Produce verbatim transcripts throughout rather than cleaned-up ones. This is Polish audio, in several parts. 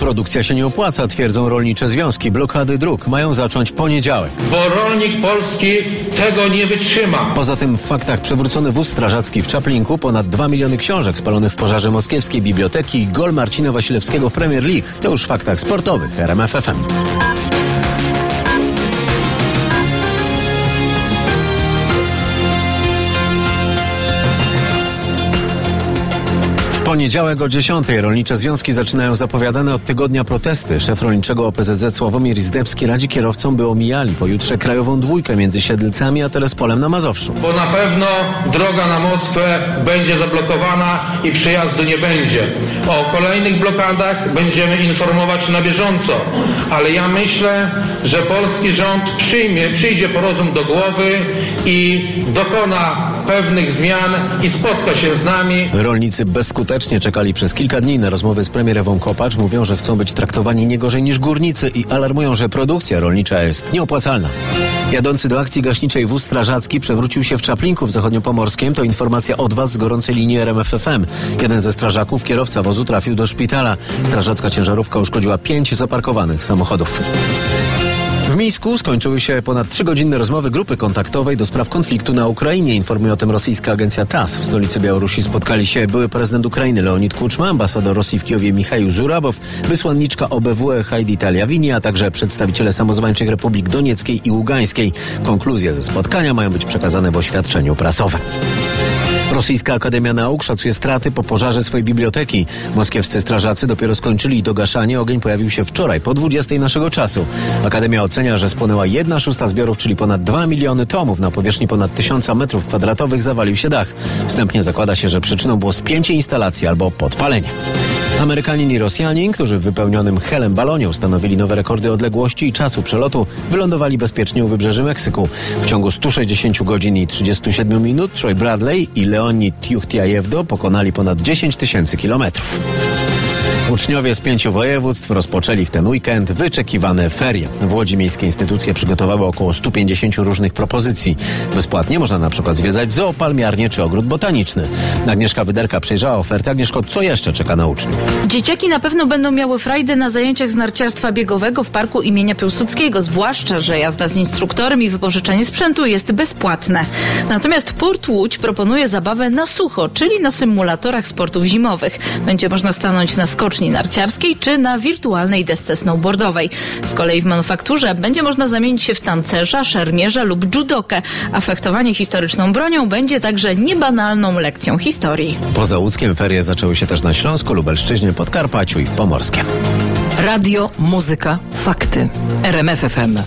Produkcja się nie opłaca, twierdzą rolnicze związki. Blokady dróg mają zacząć w poniedziałek. Bo rolnik polski tego nie wytrzyma. Poza tym w faktach przewrócony wóz strażacki w Czaplinku, ponad dwa miliony książek spalonych w pożarze moskiewskiej biblioteki i gol Marcina Wasilewskiego w Premier League. To już w faktach sportowych R M F F M. W poniedziałek o dziesiątej rolnicze związki zaczynają zapowiadane od tygodnia protesty. Szef rolniczego O P Z Z Sławomir Izdebski radzi kierowcom, by omijali pojutrze krajową dwójkę między Siedlcami a Telespolem na Mazowszu. Bo na pewno droga na Moskwę będzie zablokowana i przyjazdu nie będzie. O kolejnych blokadach będziemy informować na bieżąco. Ale ja myślę, że polski rząd przyjmie, przyjdzie po rozum do głowy i dokona pewnych zmian i spotka się z nami. Rolnicy bezskutecznie czekali przez kilka dni na rozmowy z premier Ewą Kopacz. Mówią, że chcą być traktowani nie gorzej niż górnicy i alarmują, że produkcja rolnicza jest nieopłacalna. Jadący do akcji gaśniczej wóz strażacki przewrócił się w Czaplinku w Zachodniopomorskiem. To informacja od Was z gorącej linii R M F F M. Jeden ze strażaków, kierowca wozu, trafił do szpitala. Strażacka ciężarówka uszkodziła pięć zaparkowanych samochodów. W Mińsku skończyły się ponad trzygodzinne rozmowy grupy kontaktowej do spraw konfliktu na Ukrainie, informuje o tym rosyjska agencja T A S S. W stolicy Białorusi spotkali się były prezydent Ukrainy Leonid Kuczma, ambasador Rosji w Kijowie Michał Zurabow, wysłanniczka O B W E Heidi Taliawini, a także przedstawiciele samozwańczych republik Donieckiej i Ługańskiej. Konkluzje ze spotkania mają być przekazane w oświadczeniu prasowym. Rosyjska Akademia Nauk szacuje straty po pożarze swojej biblioteki. Moskiewscy strażacy dopiero skończyli dogaszanie. Ogień pojawił się wczoraj po dwudziestej naszego czasu. Akademia ocenia, że spłonęła jedna szósta zbiorów, czyli ponad dwa miliony tomów. Na powierzchni ponad tysiąca metrów kwadratowych zawalił się dach. Wstępnie zakłada się, że przyczyną było spięcie instalacji albo podpalenie. Amerykanin i Rosjanin, którzy w wypełnionym helem balonie ustanowili nowe rekordy odległości i czasu przelotu, wylądowali bezpiecznie u wybrzeży Meksyku. W ciągu stu sześćdziesięciu godzin i trzydziestu siedmiu minut Troy Bradley i Leonid Tiuchtiajewdo pokonali ponad dziesięć tysięcy kilometrów. Uczniowie z pięciu województw rozpoczęli w ten weekend wyczekiwane ferie. W Łodzi miejskie instytucje przygotowały około stu pięćdziesięciu różnych propozycji. Bezpłatnie można na przykład zwiedzać zoo, palmiarnię czy ogród botaniczny. Agnieszka Wyderka przejrzała ofertę. Agnieszko, co jeszcze czeka na uczniów? Dzieciaki na pewno będą miały frajdę na zajęciach z narciarstwa biegowego w parku imienia Piłsudskiego, zwłaszcza że jazda z instruktorem i wypożyczenie sprzętu jest bezpłatne. Natomiast Port Łódź proponuje zabawę na sucho, czyli na symulatorach sportów zimowych. Będzie można stanąć na skoczni narciarskiej czy na wirtualnej desce snowboardowej. Z kolei w manufakturze będzie można zamienić się w tancerza, szermierza lub judokę, a fechtowanie historyczną bronią będzie także niebanalną lekcją historii. Poza Łódzkiem ferie zaczęły się też na Śląsku, Lubelszczyźnie, Podkarpaciu i w Pomorskiem. Radio, muzyka, fakty. R M F F M.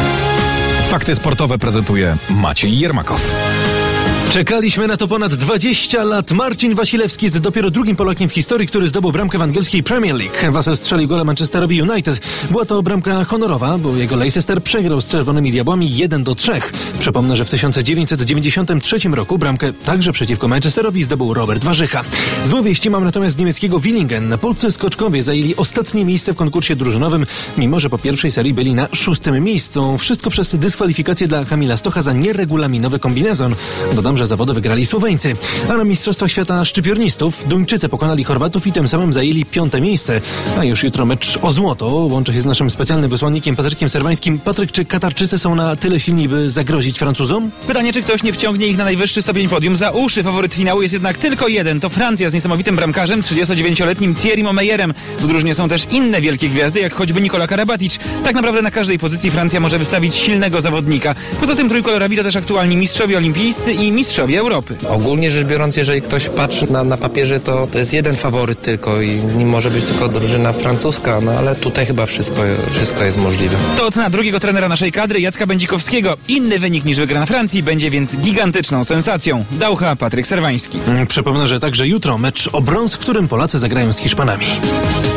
Fakty sportowe prezentuje Maciej Jermakow. Czekaliśmy na to ponad dwadzieścia lat. Marcin Wasilewski jest dopiero drugim Polakiem w historii, który zdobył bramkę w angielskiej Premier League. Wasel strzelił gola Manchesterowi United. Była to bramka honorowa, bo jego Leicester przegrał z Czerwonymi Diabłami jeden do trzech. Przypomnę, że w tysiąc dziewięćset dziewięćdziesiątym trzecim roku bramkę także przeciwko Manchesterowi zdobył Robert Warzycha. Złe wieści mam natomiast z niemieckiego Willingen. Polscy skoczkowie zajęli ostatnie miejsce w konkursie drużynowym, mimo że po pierwszej serii byli na szóstym miejscu. Wszystko przez dyskwalifikację dla Kamila Stocha za nieregulaminowy kombinezon. Dodam, że zawody wygrali Słoweńcy. A na Mistrzostwach Świata szczypiornistów Duńczycy pokonali Chorwatów i tym samym zajęli piąte miejsce. A już jutro mecz o złoto. Łączę się z naszym specjalnym wysłannikiem Patrykiem Serwańskim. Patryk, czy Katarczycy są na tyle silni, by zagrozić Francuzom? Pytanie, czy ktoś nie wciągnie ich na najwyższy stopień podium za uszy. Faworyt finału jest jednak tylko jeden. To Francja z niesamowitym bramkarzem, trzydziestodziewięcioletnim Thierrym Omejerem. W drużynie są też inne wielkie gwiazdy, jak choćby Nikola Karabatic. Tak naprawdę na każdej pozycji Francja może wystawić silnego zawodnika. Poza tym trójkolorowi to też aktualni mistrzowie olimpijscy i mistrzowie Europy. Ogólnie rzecz biorąc, jeżeli ktoś patrzy na, na papierze, to, to jest jeden faworyt tylko i nie może być tylko drużyna francuska, no ale tutaj chyba wszystko, wszystko jest możliwe. To ocena drugiego trenera naszej kadry, Jacka Będzikowskiego. Inny wynik niż wygrana Francji będzie więc gigantyczną sensacją. Daucha, Patryk Serwański. Przypomnę, że także jutro mecz o brąz, w którym Polacy zagrają z Hiszpanami.